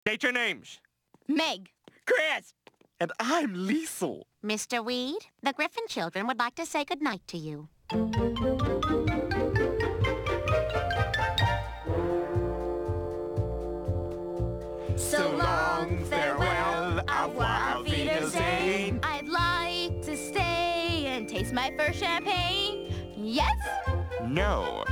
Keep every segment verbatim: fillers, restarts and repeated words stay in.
State your names. Meg. Chris! And I'm Liesel. Mister Weed, the Griffin children would like to say goodnight to you. So long, farewell, au revoir, auf Wiedersehen. I'd like to stay and taste my first champagne. Yes? No.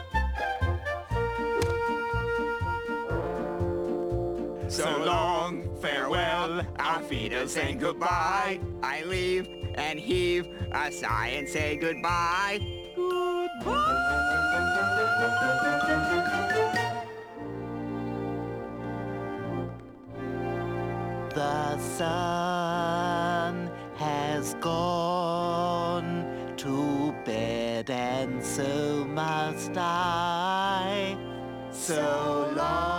So long, farewell, auf Wiedersehen, goodbye. I leave and heave a sigh and say goodbye. The sun has gone to bed, and so must I. So long.